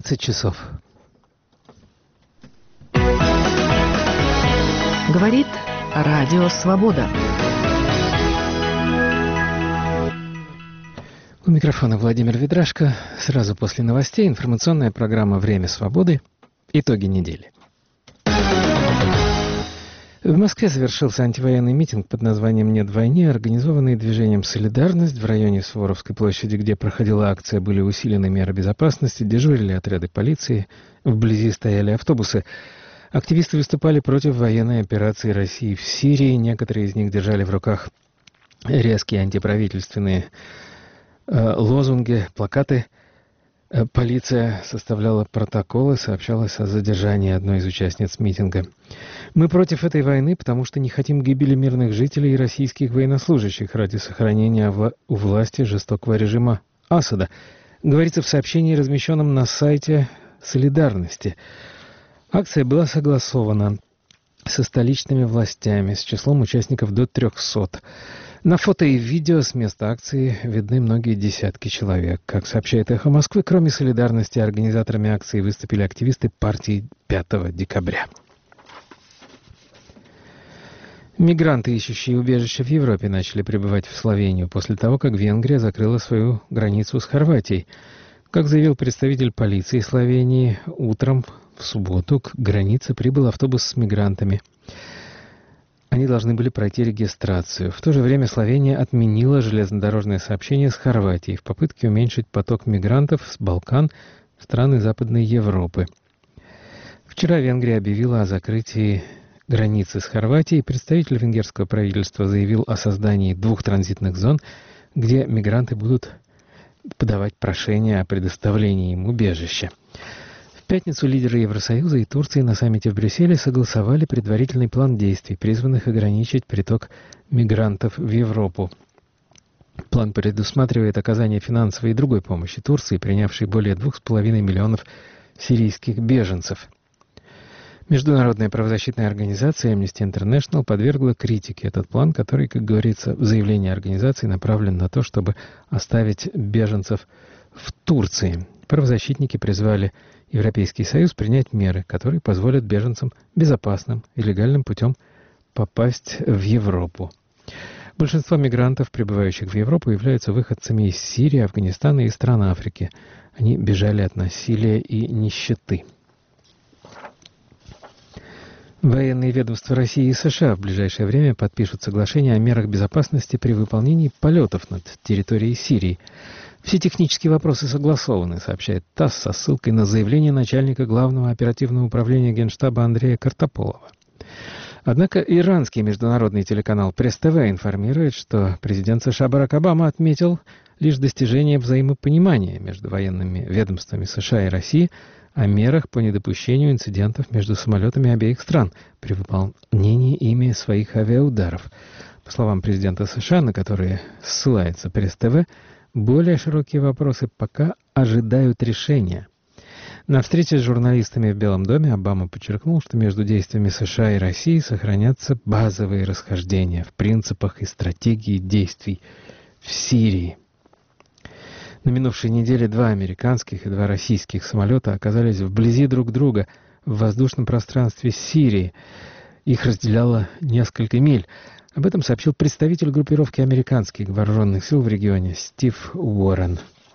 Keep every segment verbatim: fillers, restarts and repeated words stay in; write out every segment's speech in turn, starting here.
двадцать часов. Говорит Радио Свобода. У микрофона Владимир Ведрашко. Сразу после новостей информационная программа «Время свободы». Итоги недели. В Москве завершился антивоенный митинг под названием «Нет войне», организованный движением «Солидарность». В районе Суворовской площади, где проходила акция, были усилены меры безопасности, дежурили отряды полиции, вблизи стояли автобусы. Активисты выступали против военной операции России в Сирии. Некоторые из них держали в руках резкие антиправительственные э, лозунги, плакаты. Полиция составляла протоколы, сообщалось о задержании одной из участниц митинга. «Мы против этой войны, потому что не хотим гибели мирных жителей и российских военнослужащих ради сохранения у власти жестокого режима Асада», говорится в сообщении, размещенном на сайте «Солидарности». Акция была согласована со столичными властями с числом участников до трехсот. На фото и видео с места акции видны многие десятки человек. Как сообщает «Эхо Москвы», кроме «Солидарности», организаторами акции выступили активисты партии пятого декабря. Мигранты, ищущие убежище в Европе, начали прибывать в Словению после того, как Венгрия закрыла свою границу с Хорватией. Как заявил представитель полиции Словении, утром в субботу к границе прибыл автобус с мигрантами. Они должны были пройти регистрацию. В то же время Словения отменила железнодорожное сообщение с Хорватией в попытке уменьшить поток мигрантов с Балкан в страны Западной Европы. Вчера Венгрия объявила о закрытии границы с Хорватией. Представитель венгерского правительства заявил о создании двух транзитных зон, где мигранты будут подавать прошение о предоставлении им убежища. В пятницу лидеры Евросоюза и Турции на саммите в Брюсселе согласовали предварительный план действий, призванных ограничить приток мигрантов в Европу. План предусматривает оказание финансовой и другой помощи Турции, принявшей более двух с половиной миллионов сирийских беженцев. Международная правозащитная организация Amnesty International подвергла критике этот план, который, как говорится в заявлении организации, направлен на то, чтобы оставить беженцев в Турции. Правозащитники призвали Европейский Союз принять меры, которые позволят беженцам безопасным и легальным путем попасть в Европу. Большинство мигрантов, прибывающих в Европу, являются выходцами из Сирии, Афганистана и стран Африки. Они бежали от насилия и нищеты. Военные ведомства России и США в ближайшее время подпишут соглашение о мерах безопасности при выполнении полетов над территорией Сирии. Все технические вопросы согласованы, сообщает ТАСС со ссылкой на заявление начальника Главного оперативного управления Генштаба Андрея Картополова. Однако иранский международный телеканал Пресс-ТВ информирует, что президент США Барак Обама отметил лишь достижение взаимопонимания между военными ведомствами США и России о мерах по недопущению инцидентов между самолетами обеих стран при выполнении ими своих авиаударов. По словам президента США, на которые ссылается Пресс-ТВ, более широкие вопросы пока ожидают решения. На встрече с журналистами в Белом доме Обама подчеркнул, что между действиями США и России сохранятся базовые расхождения в принципах и стратегии действий в Сирии. На минувшей неделе два американских и два российских самолета оказались вблизи друг друга в воздушном пространстве Сирии. Их разделяло несколько миль. Об этом сообщил представитель группировки американских вооруженных сил в регионе Стив Уоррен.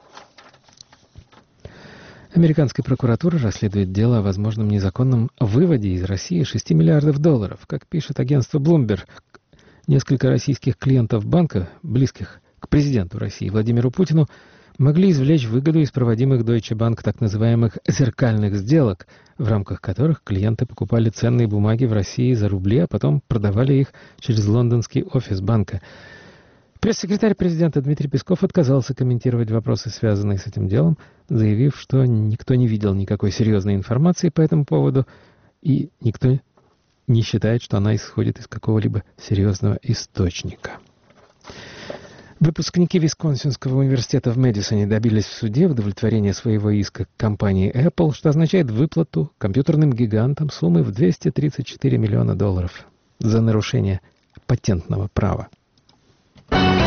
Американская прокуратура расследует дело о возможном незаконном выводе из России шести миллиардов долларов. Как пишет агентство Bloomberg, несколько российских клиентов банка, близких к президенту России Владимиру Путину, могли извлечь выгоду из проводимых Deutsche Bank так называемых «зеркальных сделок», в рамках которых клиенты покупали ценные бумаги в России за рубли, а потом продавали их через лондонский офис банка. Пресс-секретарь президента Дмитрий Песков отказался комментировать вопросы, связанные с этим делом, заявив, что никто не видел никакой серьезной информации по этому поводу, и никто не считает, что она исходит из какого-либо серьезного источника. Выпускники Висконсинского университета в Мэдисоне добились в суде удовлетворения своего иска компании Apple, что означает выплату компьютерным гигантам суммы в двести тридцать четыре миллиона долларов за нарушение патентного права.